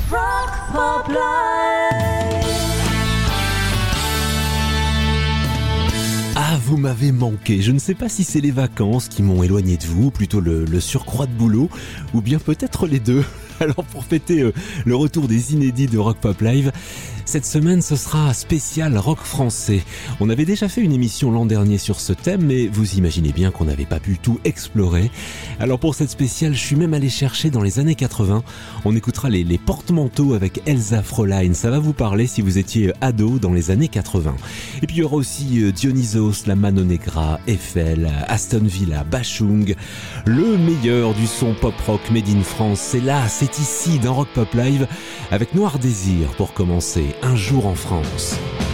Rock Pop Live. Ah, vous m'avez manqué. Je ne sais pas si c'est les vacances qui m'ont éloigné de vous, ou plutôt le surcroît de boulot, ou bien peut-être les deux. Alors pour fêter le retour des inédits de Rock Pop Live, cette semaine ce sera spécial rock français. On avait déjà fait une émission l'an dernier sur ce thème, mais vous imaginez bien qu'on n'avait pas pu tout explorer. Alors pour cette spéciale, je suis même allé chercher dans les années 80. On écoutera les porte-manteaux avec Elsa Fräulein. Ça va vous parler si vous étiez ado dans les années 80. Et puis il y aura aussi Dionysos, la Mano Negra, Eiffel, Aston Villa, Bashung. Le meilleur du son pop-rock made in France, c'est là, c'est ici dans Rock Pop Live avec Noir Désir pour commencer Un jour en France.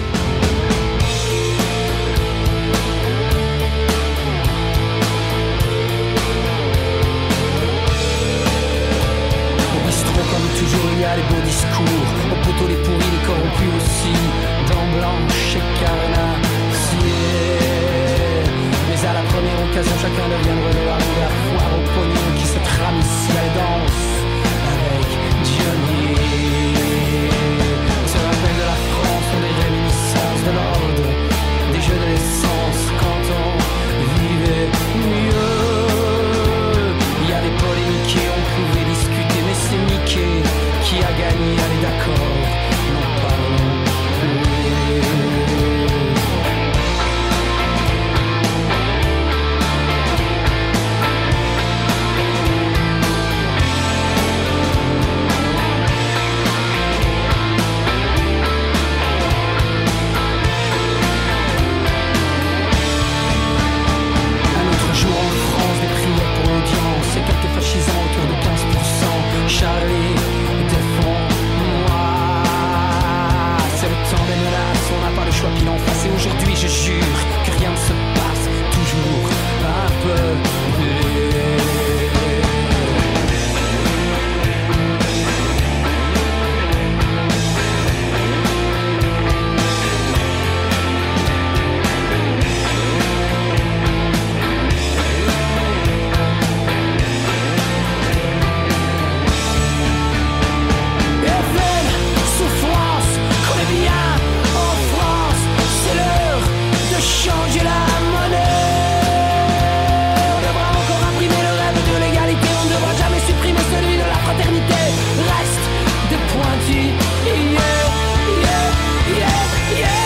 Au bistrot comme toujours il y a les beaux discours, au poteau les pourris, les corrompus aussi, dents blanches et carnassiers. Mais à la première occasion chacun devient relais à la foire au pognon qui se trame ici à la danse avec Johnny. Se rappelle de la France, on des réminiscences de l'ordre, des jeux de l'essence quand on vivait mieux. Il y a des polémiques et on pouvait discuter, mais c'est Mickey qui a gagné, allez d'accord, n'en parlons plus. Charlie, défends-moi. C'est le temps des menaces, on n'a pas le choix pile en face. Et aujourd'hui je jure que rien ne se passe toujours un peu mieux. Changer la monnaie. On devra encore imprimer le rêve de l'égalité. On ne devra jamais supprimer celui de la fraternité. Reste des pointus. Yeah, yeah, yeah, yeah.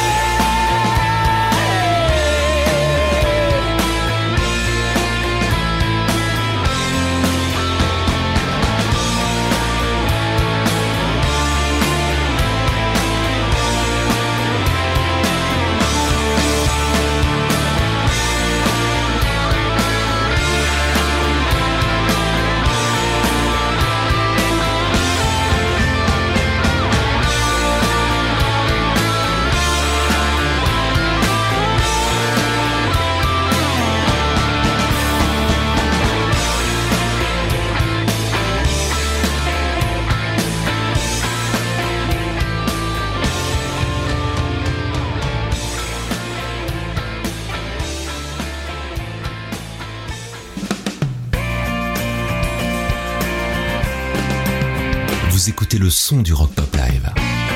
Vous écoutez le son du Rock Pop Live.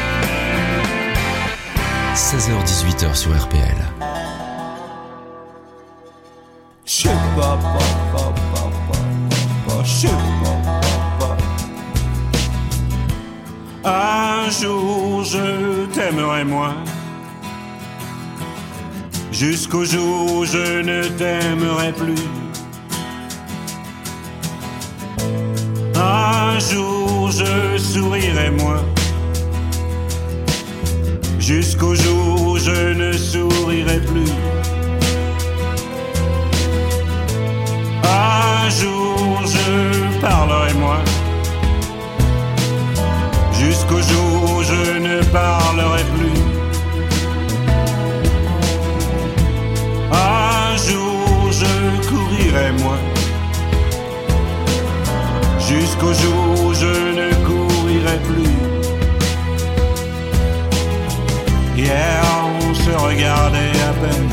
16h-18h sur RPL. Un jour je t'aimerai moins, jusqu'au jour où je ne t'aimerai plus. Un jour je sourirai moins, jusqu'au jour où je ne sourirai plus. Un jour je parlerai moins, jusqu'au jour où je ne parlerai plus. Un jour je courirai moins, jusqu'au jour où je ne courirai plus. Hier on se regardait à peine,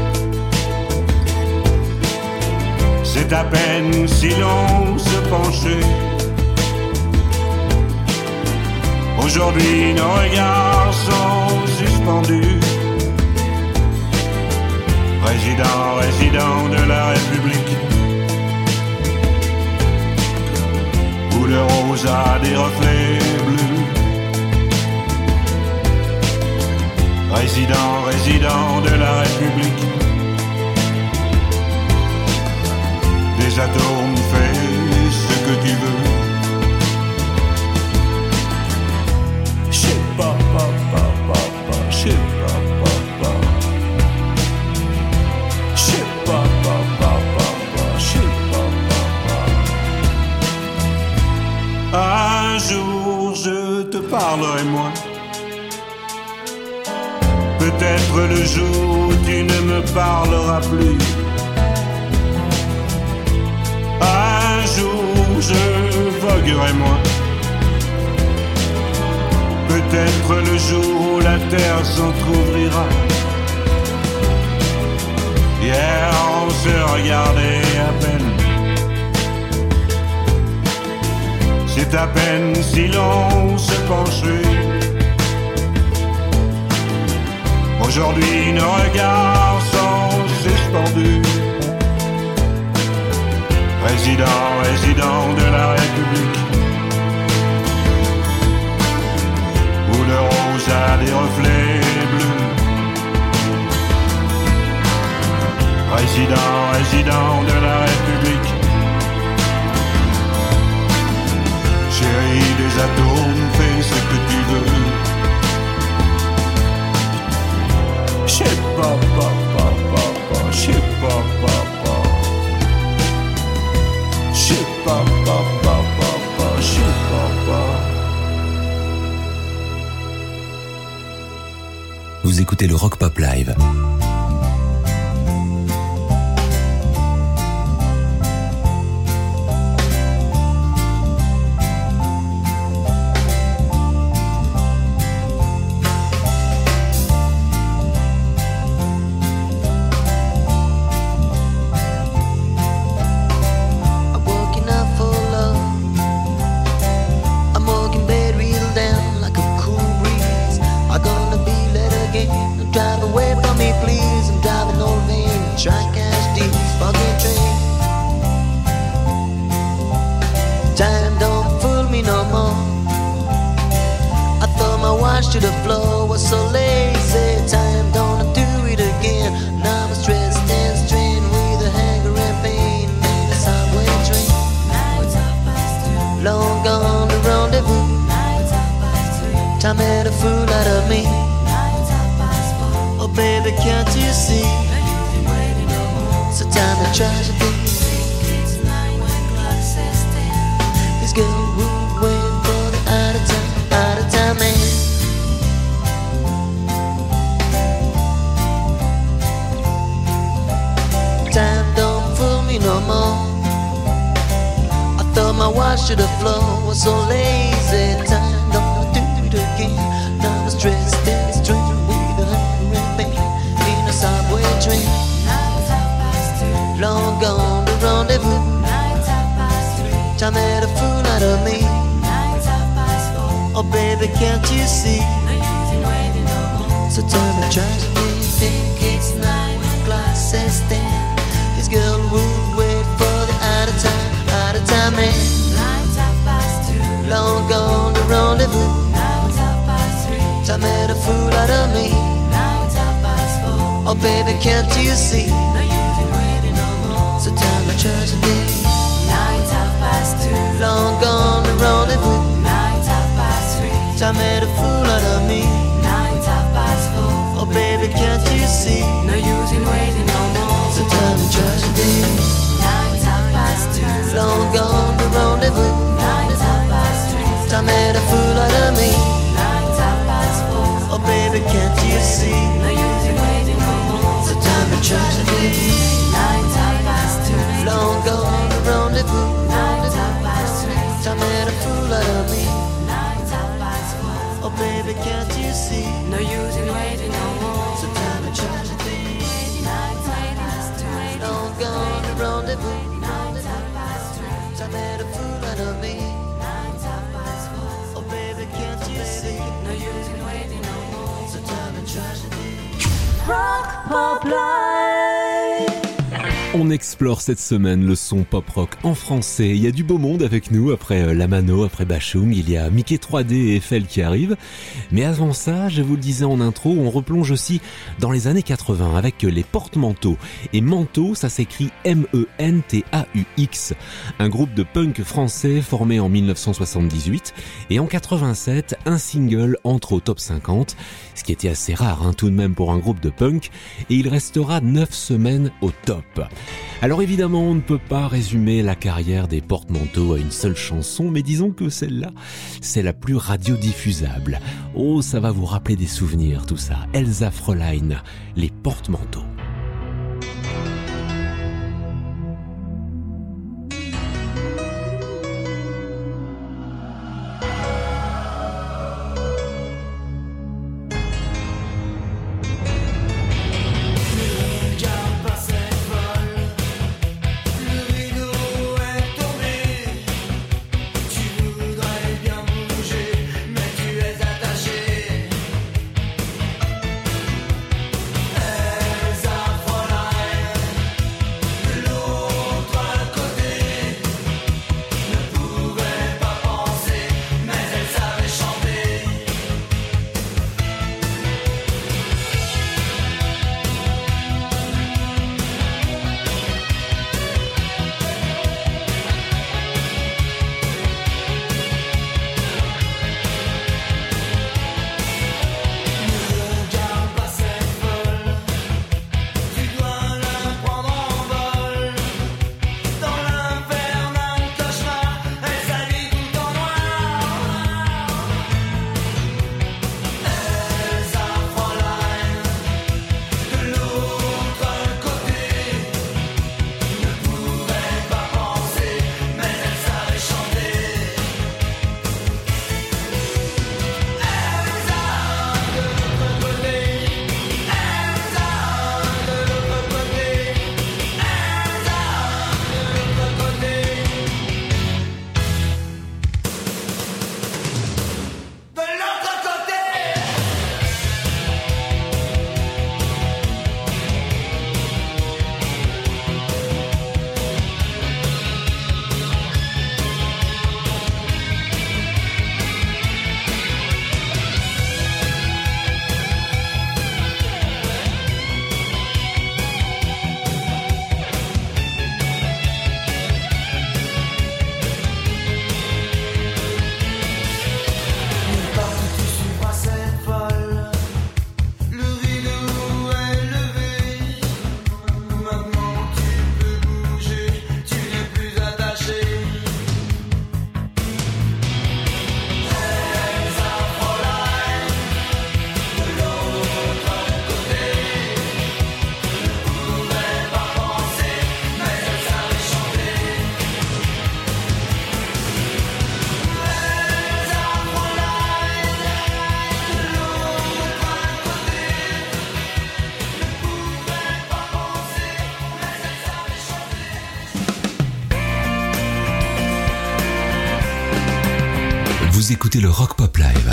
c'est à peine si l'on se penchait. Aujourd'hui nos regards sont suspendus. Résident de la République, où le rose a des reflets bleus. Résident de la République, des atomes fais ce que tu veux. Un jour je te parlerai moins. Peut-être le jour où tu ne me parleras plus. Un jour je voguerai moins. Peut-être le jour où la terre s'entr'ouvrira. Hier on se regardait à peine. C'est à peine si l'on se penchait. Aujourd'hui nos regards sont suspendus. Résident de la République, où le rose a des reflets bleus. Résident de la République, chérie des atomes, fais ce que tu veux. Je sais pas, je sais pas, je sais pas, je sais pas. Vous écoutez le Rock Pop Live. To the floor was so lazy. Time don't do it again. Now I'm stressed and strained with a hanger and pain. Need a subway train. Long gone the rendezvous. Time had a fool out of me. Oh baby, can't you see? It's a time of tragedy. This girl would wait for the out of time man. No more. I thought my watch to the floor was so lazy. Time don't do it again. Now I'm stressed and strained with a hunger and pain. In a subway train. Long gone the rendezvous. Time had a fool out of me. Oh baby, can't you see? So tell me tragedy. Think it's 9 o'clock, says then. This girl would wait for the out of time man. Long gone the rendezvous. Time had a fool out of me. Oh baby, can't you see? So time of tragedy. Long gone the rendezvous. Time had a fool out of me. Oh baby, can't you see? No use in waiting no more. So time of tragedy. Long gone the rendezvous. Time had a fool out of me. Oh baby, can't you see? No use in waiting no more. So time of tragedy. Long gone the rendezvous. Time had a fool out of me. Oh baby, can't you see? No use in waiting no more. So time of tragedy. Long gone the rendezvous. Time had a fool out of me. Oh baby, can't you see? On explore cette semaine le son pop-rock en français. Il y a du beau monde avec nous, après Lamano, après Bachung, il y a Mickey 3D et Eiffel qui arrivent. Mais avant ça, je vous le disais en intro, on replonge aussi dans les années 80 avec les Porte-Manteaux. Et Manteau, ça s'écrit M-E-N-T-A-U-X. Un groupe de punk français formé en 1978. Et en 87, un single entre au top 50. Ce qui était assez rare tout de même pour un groupe de punk. Et il restera 9 semaines au top. Alors évidemment, on ne peut pas résumer la carrière des Porte-Manteaux à une seule chanson, mais disons que celle-là, c'est la plus radiodiffusable. Oh, ça va vous rappeler des souvenirs, tout ça. Elsa Fräulein, les Porte-Manteaux. Vous écoutez le Rock Pop Live.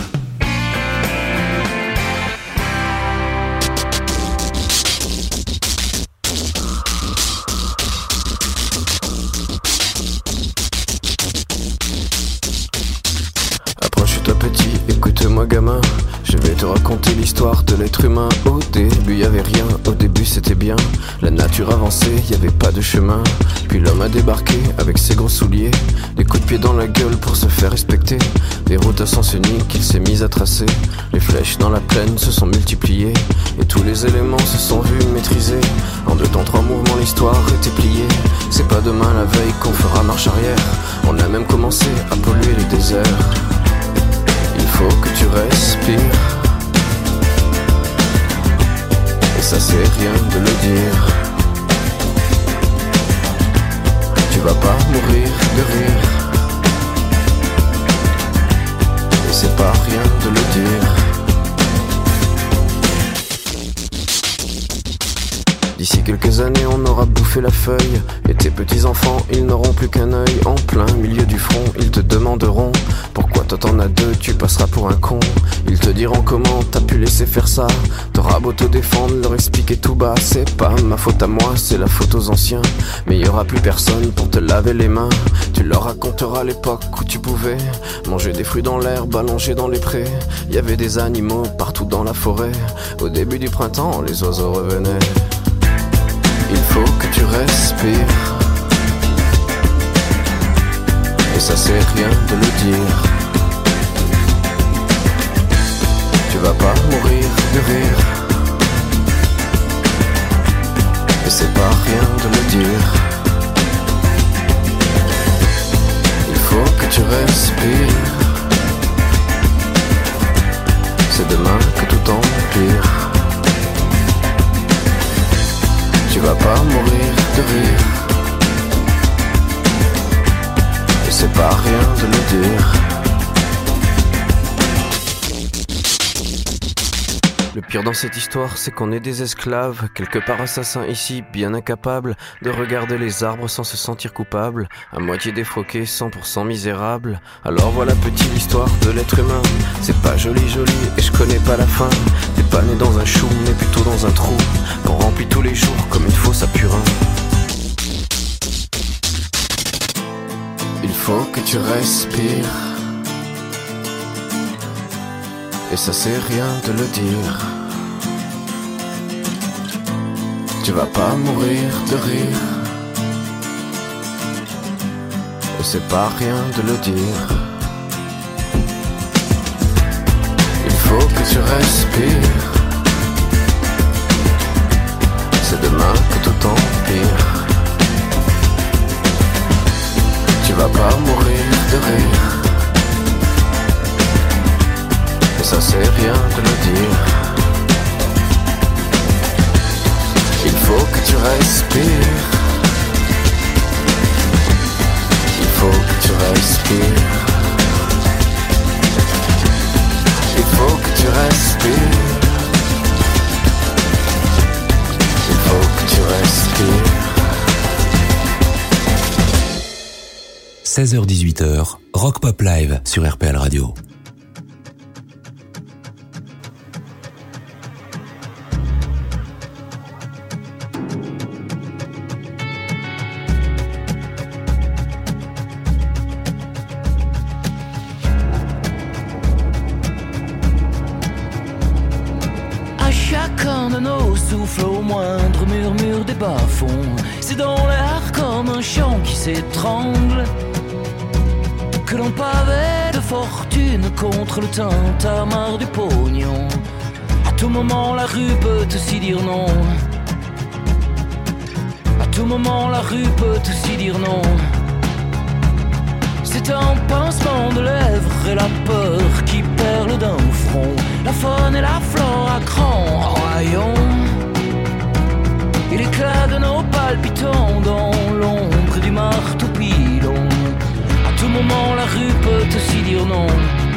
Approche-toi petit, écoute-moi gamin. Je vais te raconter l'histoire de l'être humain. Au début y avait rien, au début c'était bien. La nature avançait, y avait pas de chemin. Puis l'homme a débarqué avec ses gros souliers, des coups de pied dans la gueule pour se faire respecter. Des routes à sens unique qu'il s'est mis à tracer. Les flèches dans la plaine se sont multipliées, et tous les éléments se sont vus maîtrisés. En 2 temps 3 mouvements l'histoire était pliée. C'est pas demain la veille qu'on fera marche arrière. On a même commencé à polluer les déserts. Il faut que tu respires, et ça c'est rien de le dire. Tu vas pas mourir de rire, et c'est pas rien de le dire. D'ici quelques années on aura bouffé la feuille, et tes petits enfants ils n'auront plus qu'un œil. En plein milieu du front ils te demanderont pourquoi toi t'en as 2, tu passeras pour un con. Ils te diront comment t'as pu laisser faire ça. T'auras beau te défendre, leur expliquer tout bas. C'est pas ma faute à moi, c'est la faute aux anciens. Mais y aura plus personne pour te laver les mains. Tu leur raconteras l'époque où tu pouvais manger des fruits dans l'herbe, allongés dans les prés. Y avait des animaux partout dans la forêt. Au début du printemps, les oiseaux revenaient. Il faut que tu respires. Et ça c'est rien de le dire. Tu vas pas mourir de rire. Et c'est pas rien de le dire. Il faut que tu respires. C'est demain que tout empire. Tu vas pas mourir de rire. Et c'est pas rien de le dire. Le pire dans cette histoire, c'est qu'on est des esclaves, quelque part assassins ici, bien incapables de regarder les arbres sans se sentir coupables, à moitié défroqués, 100% misérables. Alors voilà petite l'histoire de l'être humain. C'est pas joli et je connais pas la fin. T'es pas né dans un chou, mais plutôt dans un trou qu'on remplit tous les jours comme une fosse à purin. Il faut que tu respires. Et ça c'est rien de le dire. Tu vas pas mourir de rire. Et c'est pas rien de le dire. Il faut que tu respires. C'est demain que tout empire. Tu vas pas mourir de rire. Et ça c'est rien de le dire. Il faut que tu respires. Il faut que tu respires. Il faut que tu respires. Il faut que tu respires. 16h-18h, Rock Pop Live sur RPL Radio. Chacun de nos souffles au moindre murmure des bas-fonds. C'est dans l'air comme un chant qui s'étrangle que l'on pavait de fortune contre le tintamarre du pognon. À tout moment la rue peut aussi dire non. À tout moment la rue peut aussi dire non. C'est un pincement de lèvres et la peur qui perle d'un front. La faune et la flore à grands rayon. Et l'éclat de nos palpitants dans l'ombre du marteau pilon. À tout moment la rue peut aussi dire non.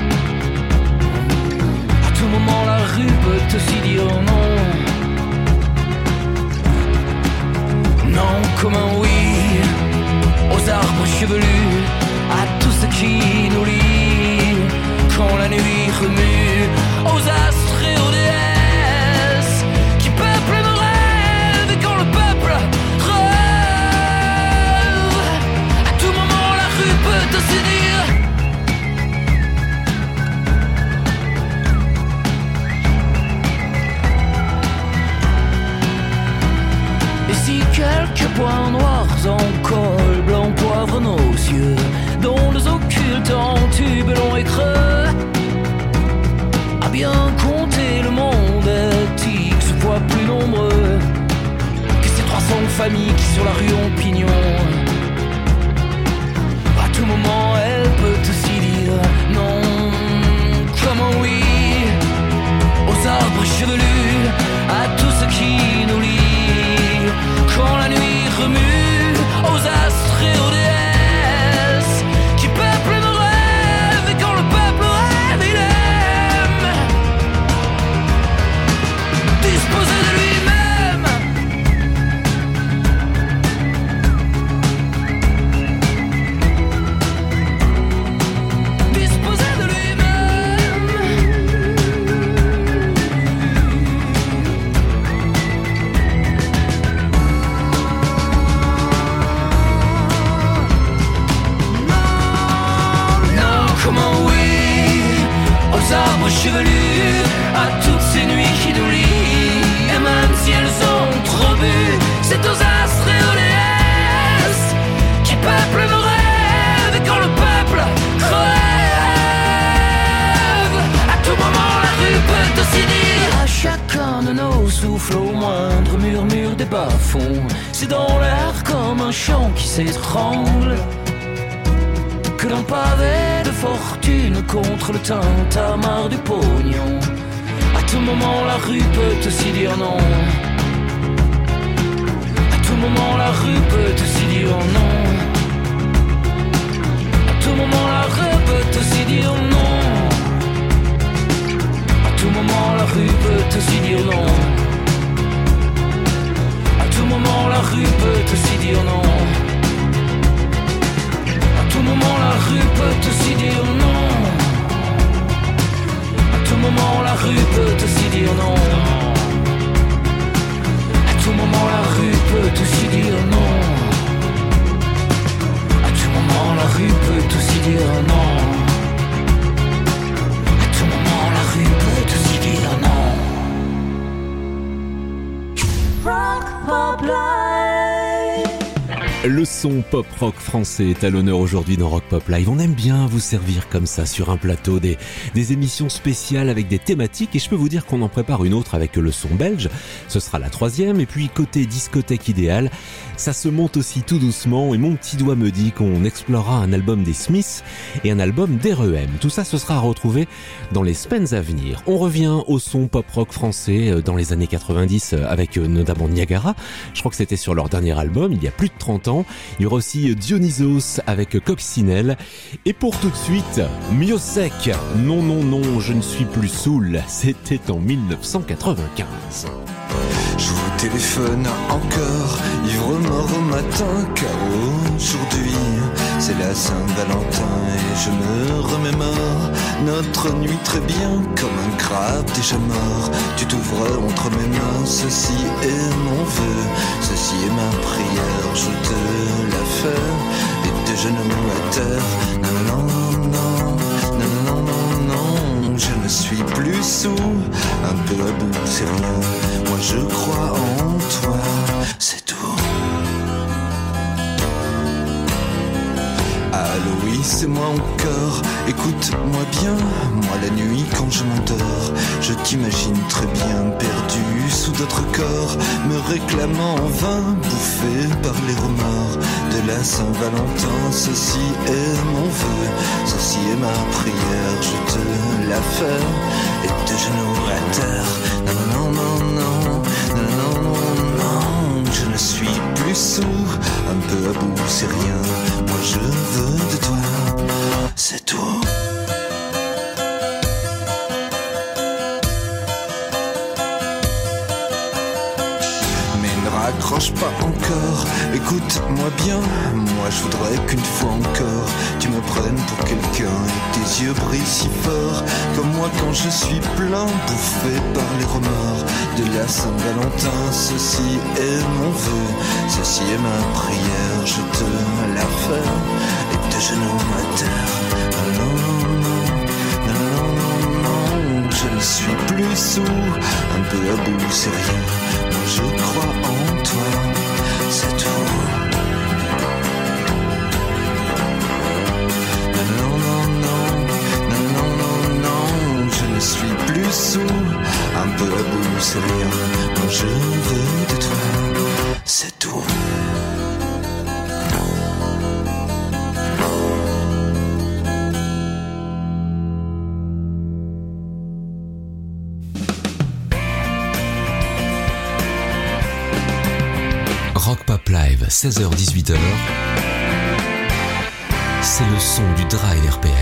À tout moment la rue peut aussi dire non. Non comme un oui aux arbres chevelus, à tout ce qui nous lie. Quand la nuit remue, aux astres et aux déesses qui peuplent nos rêves. Et quand le peuple rêve, à tout moment la rue peut aussi dire. Et si quelques points noirs en col blanc poivrent nos yeux, dont les occultes en tube long et creux, à bien compter le monde est X fois plus nombreux que ces 300 familles qui sur la rue ont pignon. À tout moment elle peut aussi dire non comme un oui aux arbres chevelus, à tout ce qui nous lie. Quand la nuit remue, aux astres et aux déesses qui peuplent nos rêves. Et quand le peuple rêve, il aime disposer de lui-même. chevelure à toutes ces nuits qui nous lient. Et même si elles ont trop bu, c'est aux astres et aux déesses qui peuplent nos rêves. Et quand le peuple crève, à tout moment la rue peut aussi dire à chacun de nos souffles, au moindre murmure des bas-fonds. C'est dans l'air comme un chant qui s'étrangle que l'on pavé de fortune contre le tintamarre du pognon. À tout moment la rue peut aussi dire non. À tout moment la rue peut aussi dire non. À tout moment la rue peut aussi dire non. À tout moment la rue peut aussi dire non. À tout moment la rue peut aussi dire non. À tout moment la rue peut aussi dire non. À tout moment la rue peut aussi dire non. À tout moment la rue peut aussi dire non. À tout moment la rue peut aussi dire non. À tout moment la rue peut aussi dire non. Rock Pop Live. Le son pop-rock français est à l'honneur aujourd'hui dans Rock Pop Live. On aime bien vous servir comme ça sur un plateau des émissions spéciales avec des thématiques, et je peux vous dire qu'on en prépare une autre avec le son belge. Ce sera la 3e, et puis côté discothèque idéale, ça se monte aussi tout doucement, et mon petit doigt me dit qu'on explorera un album des Smiths et un album d'REM. Tout ça, ce sera à retrouver dans les semaines à venir. On revient au son pop-rock français dans les années 90 avec notamment Niagara. Je crois que c'était sur leur dernier album, il y a plus de 30 ans. Il y aura aussi Dionysos avec Coccinelle. Et pour tout de suite, Miossec. Non, non, non, je ne suis plus saoul. C'était en 1995. Je vous téléphone encore, ivre mort au matin, car aujourd'hui c'est la Saint-Valentin et je me remémore notre nuit très bien, comme un crabe déjà mort. Tu t'ouvres entre mes mains, ceci est mon vœu, ceci est ma prière, je te la fais, et tes genoux à terre. Non, non, non, non, non, non, non, je ne suis plus sous, un peu à bout, c'est rien. Moi je crois en toi, c'est tout. Allô, oui, c'est moi encore. Écoute-moi bien, moi la nuit quand je m'endors, je t'imagine très bien perdu sous d'autres corps, me réclamant en vain, bouffé par les remords de la Saint-Valentin. Ceci est mon vœu, ceci est ma prière, je te la fais, et tes genoux à terre. Non, non, non, non, non, non, non, non, je ne suis plus sourd, un peu à bout, c'est rien. Moi je veux de toi, c'est tout. Mais ne raccroche pas encore, écoute-moi bien. Moi je voudrais qu'une fois encore tu me prennes pour quelqu'un et tes yeux brillent si fort comme moi quand je suis plein, bouffé par les remords de la Saint-Valentin. Ceci est mon vœu, ceci est ma prière, je te la fais, et tes genoux à terre. Non, non, non, non, non, non, je ne suis plus sourd, un peu à bout, c'est rien. Moi je crois en toi, c'est tout. Non, non, non, non, non, non, non, je ne suis plus sourd, un peu à bout, c'est rien. Moi je veux de toi, c'est tout. Rock Pop Live, 16h-18h. C'est le son du Drive RPL.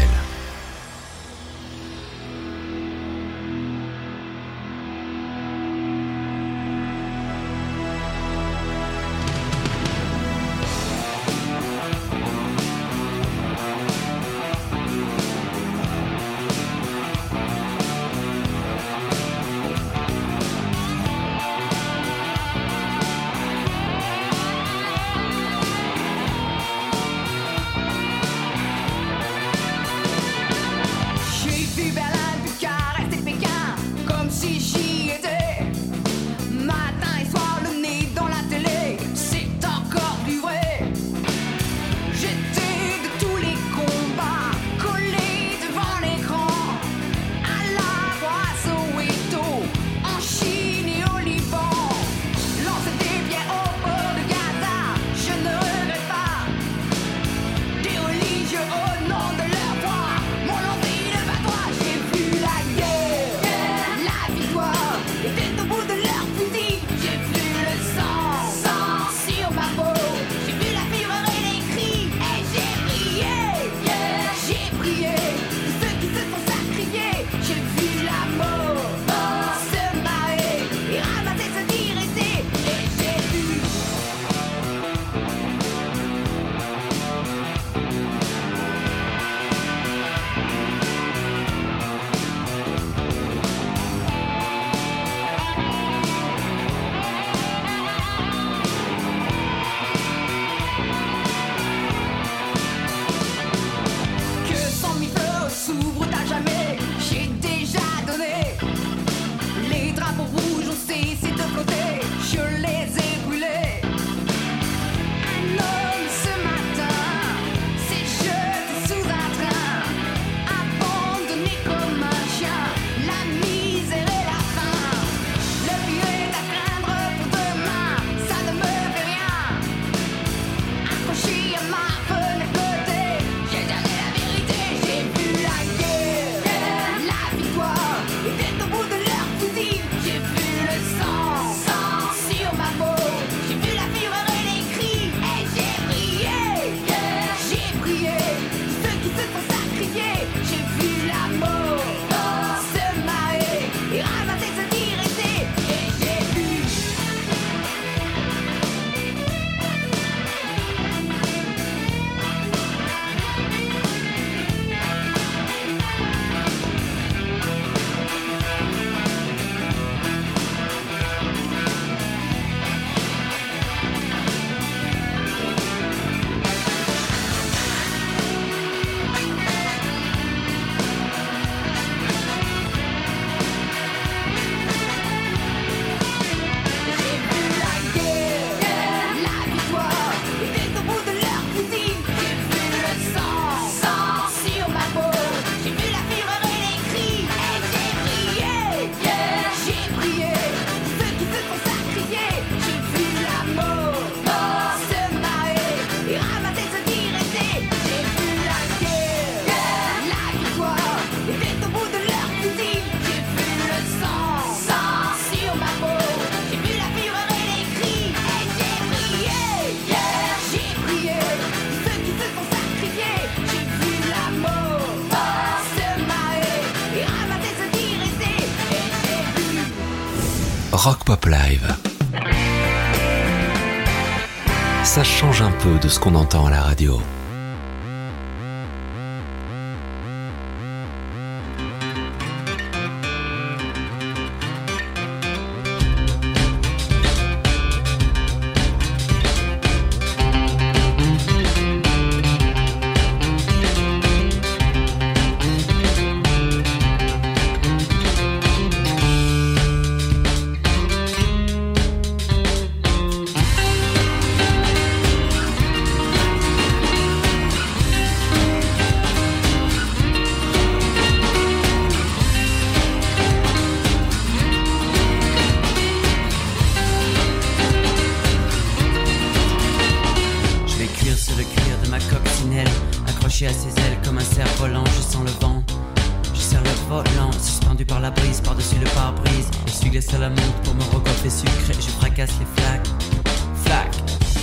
Rock Pop Live. Ça change un peu de ce qu'on entend à la radio. À ses ailes comme un cerf-volant, je sens le vent. Je serre le volant, suspendu par la brise, par-dessus le pare-brise. Essuie-glace à la menthe pour me recoiffer sucré. Je fracasse les flaques, flaques.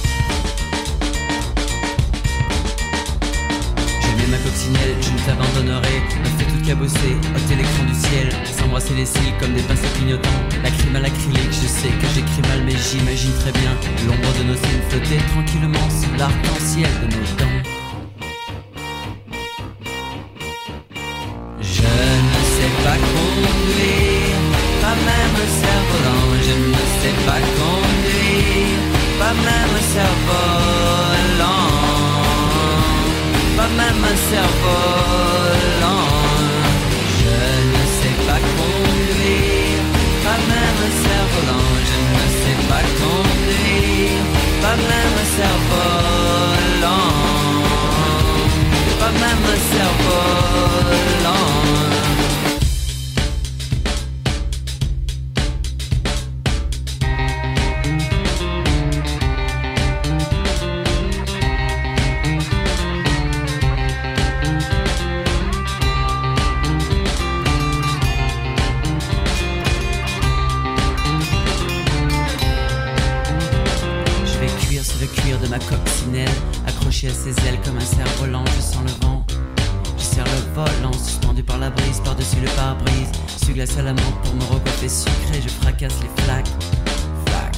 J'ai mis ma coccinelle, je ne t'abandonnerai. Me fais tout cabosser, ôter l'écran du ciel. S'embrasser les cils comme des pinceaux clignotants. La crime à l'acrylique, je sais que j'écris mal, mais j'imagine très bien l'ombre de nos signes flotter tranquillement sous l'arc-en-ciel de nos dents. Pas conduire, pas même cerf-volant, je ne sais pas conduire, pas même cerf-volant, pas même cerf-volant, je ne sais pas conduire, pas même cerf-volant, je ne sais pas conduire, pas même cerf-volant, pas même cerf-volant. Accroché à ses ailes comme un cerf-volant, je sens le vent. Je serre le volant, suspendu par la brise, par-dessus le pare-brise. Essuie-glace à la menthe pour me recoiffer sucré. Je fracasse les flaques, flaques.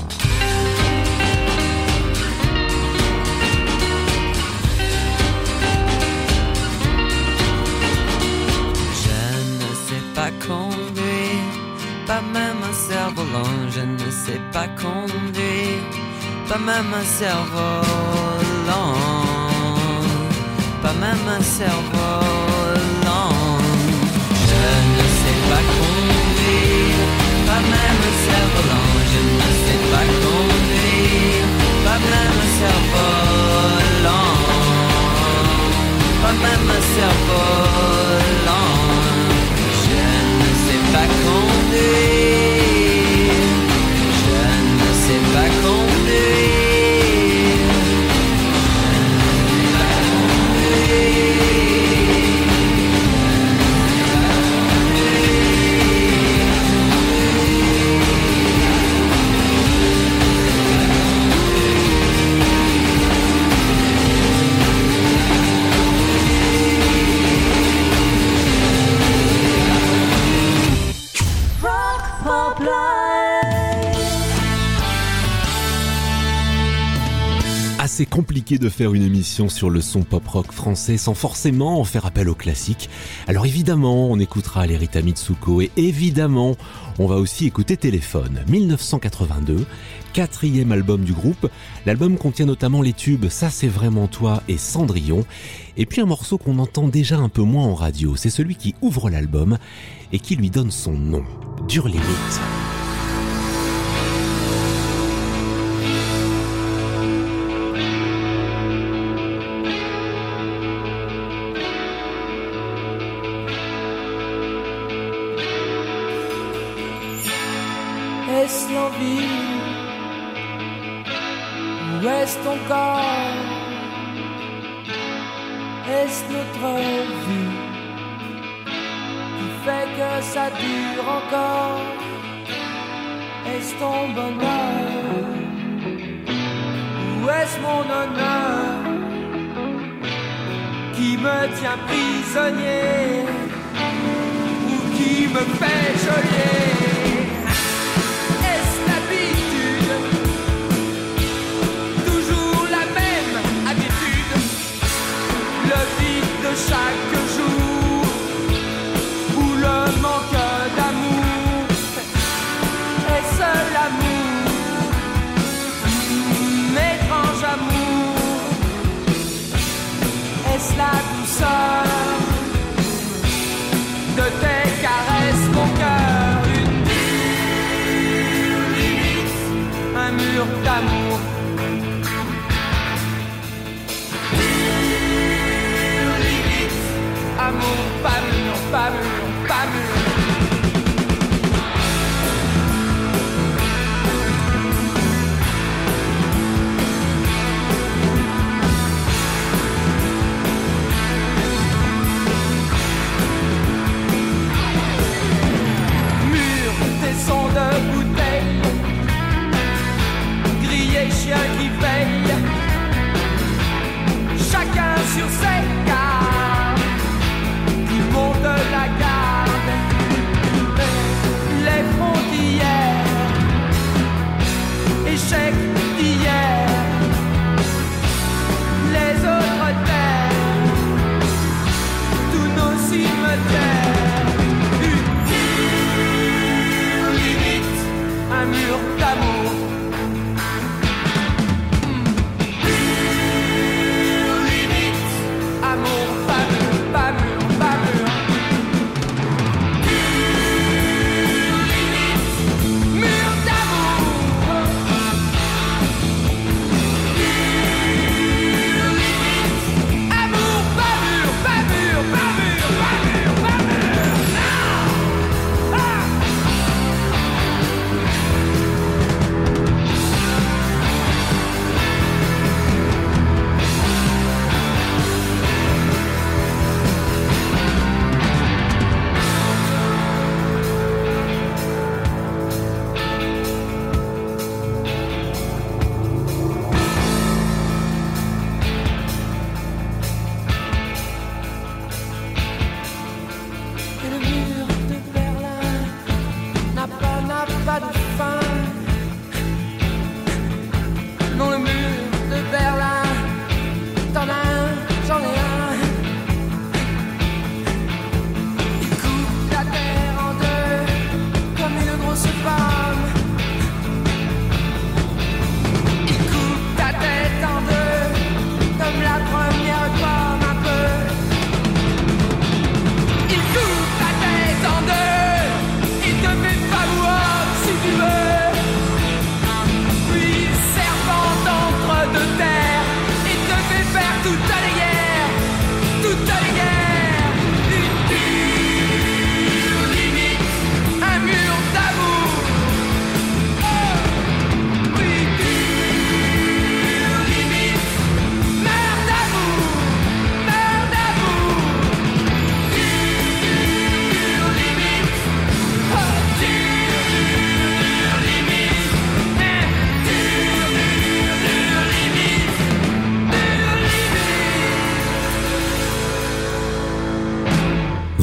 Je ne sais pas conduire, pas même un cerf-volant. Je ne sais pas conduire, pas même un cerf-volant, pas même un cerf-volant. Je ne sais pas conduire, pas même un cerf-volant. Je ne sais pas conduire, pas même un cerf-volant, pas même un cerf-volant. Je ne sais pas conduire, je ne sais pas conduire. C'est compliqué de faire une émission sur le son pop-rock français sans forcément en faire appel aux classiques. Alors évidemment, on écoutera les Rita Mitsuko et évidemment, on va aussi écouter Téléphone, 1982, 4e album du groupe. L'album contient notamment les tubes Ça c'est vraiment toi et Cendrillon. Et puis un morceau qu'on entend déjà un peu moins en radio, c'est celui qui ouvre l'album et qui lui donne son nom, Dure Limite. Est-ce l'envie ou est-ce ton corps? Est-ce notre vie qui fait que ça dure encore? Est-ce ton bonheur ou est-ce mon honneur qui me tient prisonnier ou qui me fait geôlier? Est-ce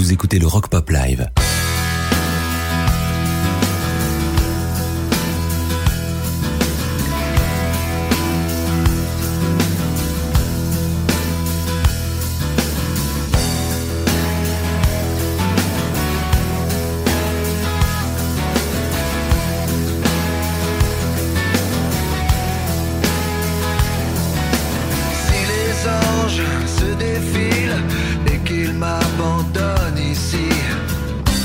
Vous écoutez le Rock Pop Live. Se défile et qu'il m'abandonne ici.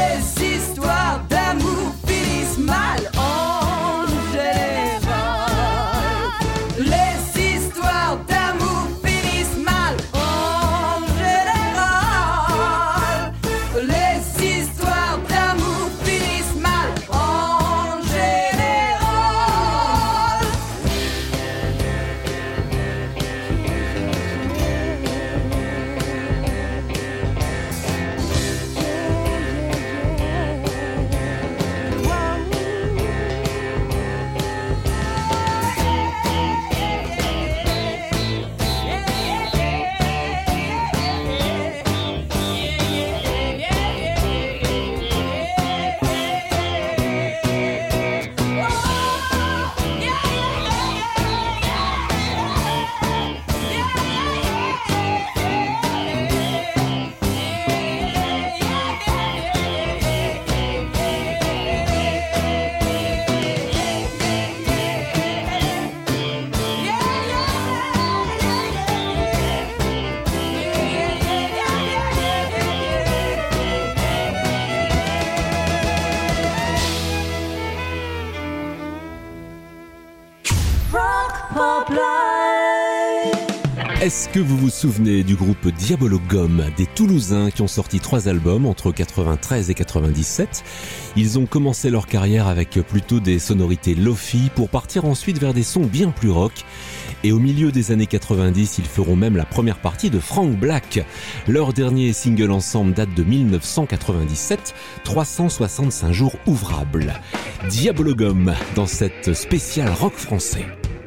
Les histoires d'amour finissent mal en général. Les histoires d'amour finissent mal en général. Les histoires d'amour finissent mal en général. Est-ce que vous vous souvenez du groupe Diabolo Gum, des Toulousains qui ont sorti 3 albums entre 93 et 97? Ils ont commencé leur carrière avec plutôt des sonorités lo-fi pour partir ensuite vers des sons bien plus rock. Et au milieu des années 90, ils feront même la première partie de Frank Black. Leur dernier single ensemble date de 1997, 365 jours ouvrables. Diabolo Gum dans cette spéciale rock français.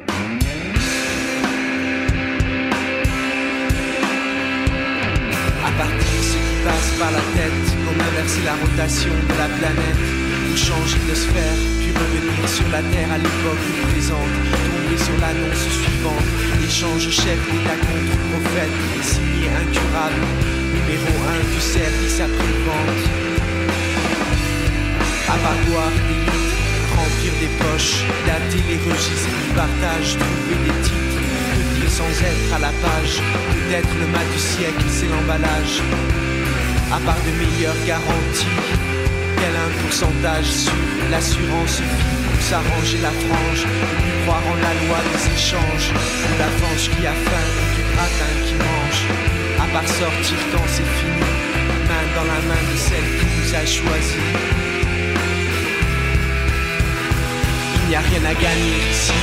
Par la tête, on inverse la rotation de la planète, on change de sphère, puis revenir sur la Terre à l'époque présente, tomber sur l'annonce suivante, échange chef d'État contre prophète, signé incurable, numéro 1 du service après-vente. Abattoir des litres, remplir des poches, dater les registres du partage, trouver des titres, dire sans être à la page, peut-être le mal du siècle, c'est l'emballage. À part de meilleures garanties, quel un pourcentage sur l'assurance vie pour s'arranger la frange, ne plus croire en la loi des échanges, de la fange qui a faim ou du gratin qui mange. À part sortir quand c'est fini, main dans la main de celle qui nous a choisi. Il n'y a rien à gagner ici.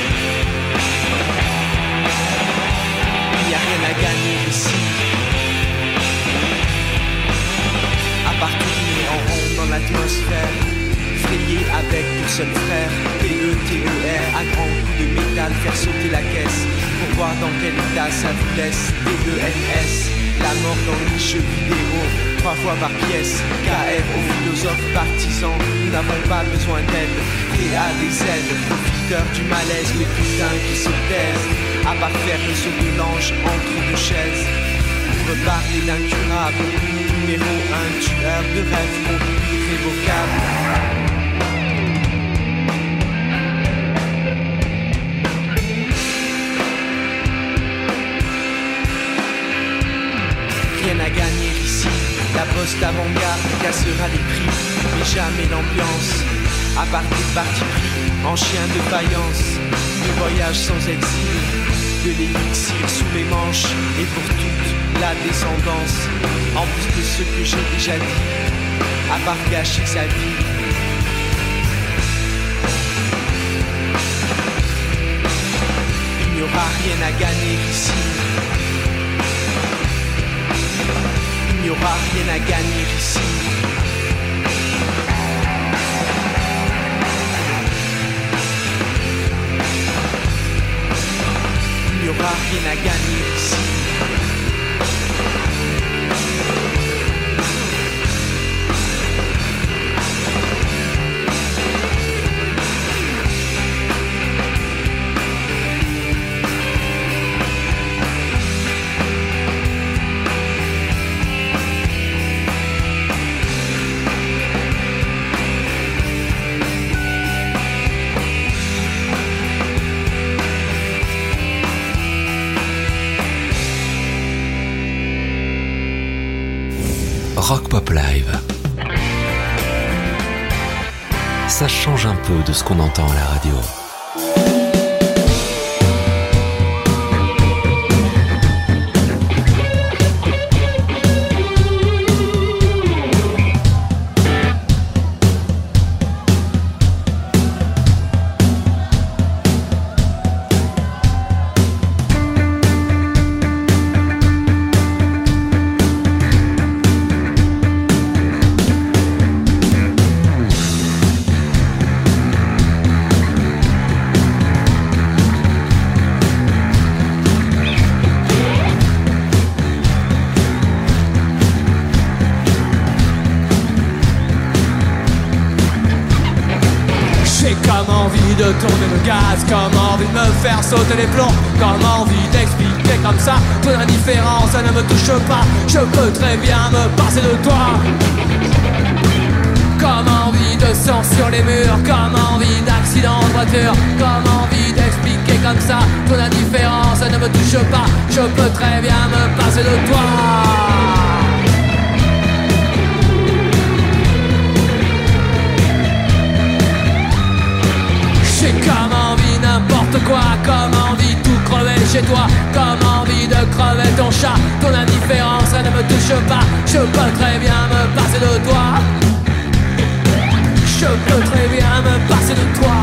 Il n'y a rien à gagner ici. À part tourner en rond dans l'atmosphère, frayer avec pour seul frère, P-E-T-E-R, à grands coups de métal, faire sauter la caisse, pour voir dans quel état ça vous laisse, D-E-N-S, la mort dans les jeux vidéo, 3 fois par pièce, K-R aux philosophes partisans, nous n'avons pas besoin d'aide, T-A-D-Z, profiteurs du malaise, les putains qui se taisent, à part faire le saut de l'ange entre deux chaises, pour parler d'incurable, numéro 1, tueur de rêve, mon irrévocable. Rien à gagner ici, la bosse d'avant-garde cassera les prix, mais jamais l'ambiance. À part des partis pris en chien de faïence, le voyage sans exil, de l'élixir sous les manches, et pour toute la descendance, en plus de ce que j'ai déjà dit, à part gâcher sa vie. Il n'y aura rien à gagner ici. Il n'y aura rien à gagner ici. Il n'y aura rien à gagner ici. Rock Pop Live. Ça change un peu de ce qu'on entend à la radio. De tourner le gaz, comme envie de me faire sauter les plombs, comme envie d'expliquer comme ça ton indifférence, ça ne me touche pas, je peux très bien me passer de toi. Comme envie de sang sur les murs, comme envie d'accident de voiture, comme envie d'expliquer comme ça ton indifférence, ça ne me touche pas, je peux très bien me passer de toi. J'ai comme envie n'importe quoi, comme envie tout crever chez toi, comme envie de crever ton chat, ton indifférence ça ne me touche pas, je peux très bien me passer de toi. Je peux très bien me passer de toi.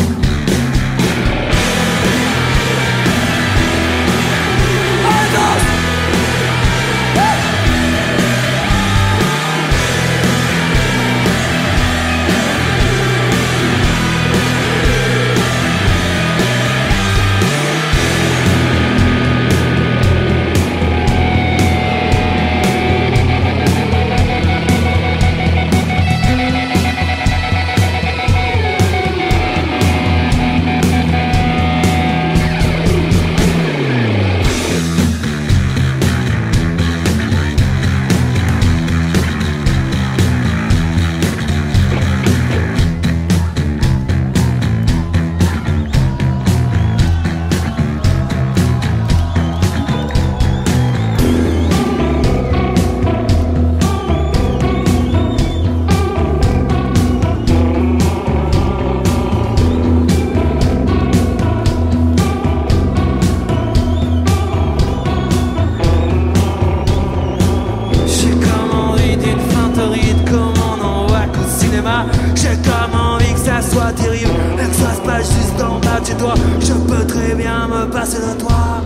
J'ai comme envie que ça soit terrible et que ça se passe juste en bas de chez toi. Je peux très bien me passer de toi.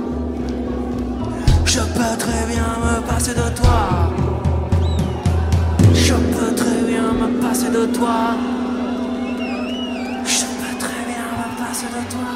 Je peux très bien me passer de toi. Je peux très bien me passer de toi. Je peux très bien me passer de toi.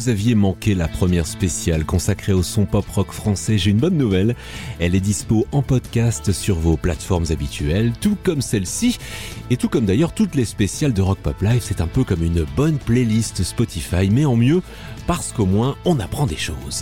vous aviez manqué la première spéciale consacrée au son pop-rock français, j'ai une bonne nouvelle. Elle est dispo en podcast sur vos plateformes habituelles, tout comme celle-ci, et tout comme d'ailleurs toutes les spéciales de Rock Pop Live. C'est un peu comme une bonne playlist Spotify, mais en mieux, parce qu'au moins on apprend des choses.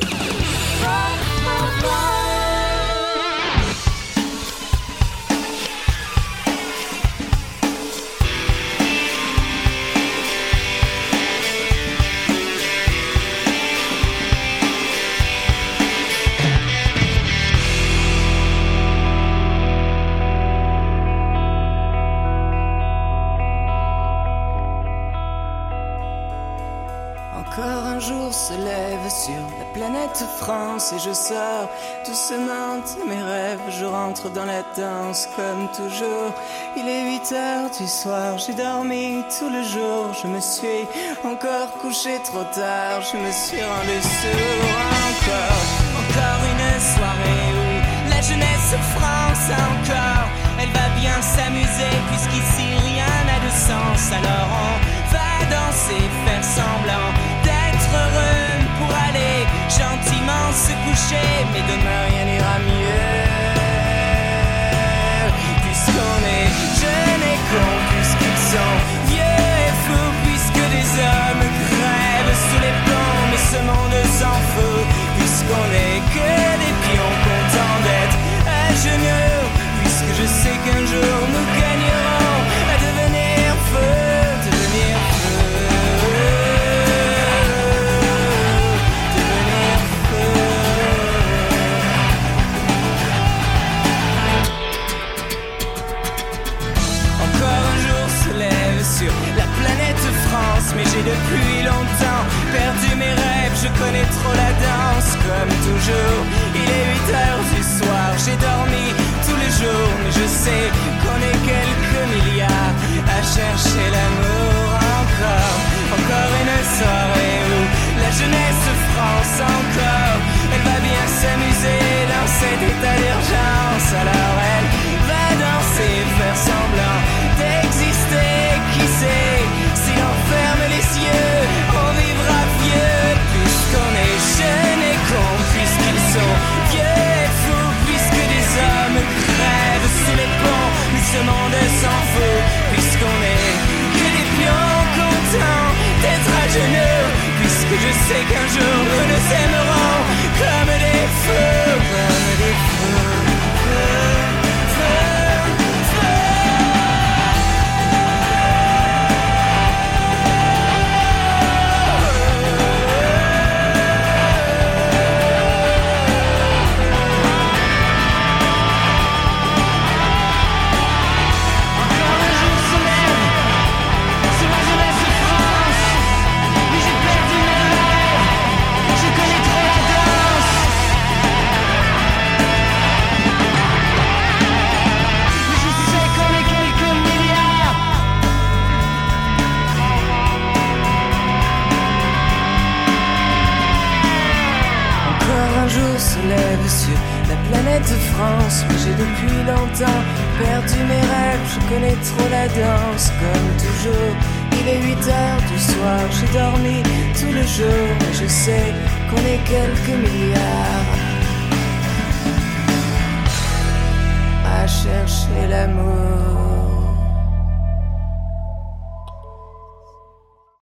Encore un jour se lève sur la planète France et je sors doucement de mes rêves. Je rentre dans la danse comme toujours. Il est 8h du soir, j'ai dormi tout le jour. Je me suis encore couché trop tard, je me suis rendu sourd. Encore une soirée où la jeunesse France encore. Elle va bien s'amuser puisqu'ici rien n'a de sens. Alors on va danser, faire semblant d'être heureux pour aller gentiment se coucher. Mais demain rien n'ira mieux, puisqu'on est jeunes et cons, puisqu'ils sont vieux et fous, puisque des hommes crèvent sous les ponts. Mais ce monde s'en fout, puisqu'on est que des pions contents d'être à genoux. Puisque je sais qu'un jour nous gagnerons à devenir feu, devenir feu, devenir feu. Encore un jour se lève sur la planète France, mais j'ai depuis longtemps perdu mes rêves. Je connais trop la danse, comme toujours. Il est 8h du soir, j'ai dormi tous les jours, mais je sais qu'on est quelques milliards à chercher l'amour. Encore une soirée où la jeunesse France encore. Elle va bien s'amuser dans cet état d'urgence. Alors elle va danser, faire semblant d'exister. Qui sait, si l'on ferme les yeux, on vivra vieux. Puisqu'on est jeunes et cons, puisqu'ils sont vieux et fous, puisque des hommes crèvent sous les ponts. Mais ce monde s'en fout, puisqu'on est que des pions contents d'être à genoux. Puisque je sais qu'un jour nous nous aimerons comme des feux, comme des feux, feux, feux, feux. Sur la planète France, mais j'ai depuis longtemps perdu mes rêves. Je connais trop la danse, comme toujours. Il est 8h du soir, j'ai dormi tout le jour, mais je sais qu'on est quelques milliards à chercher l'amour.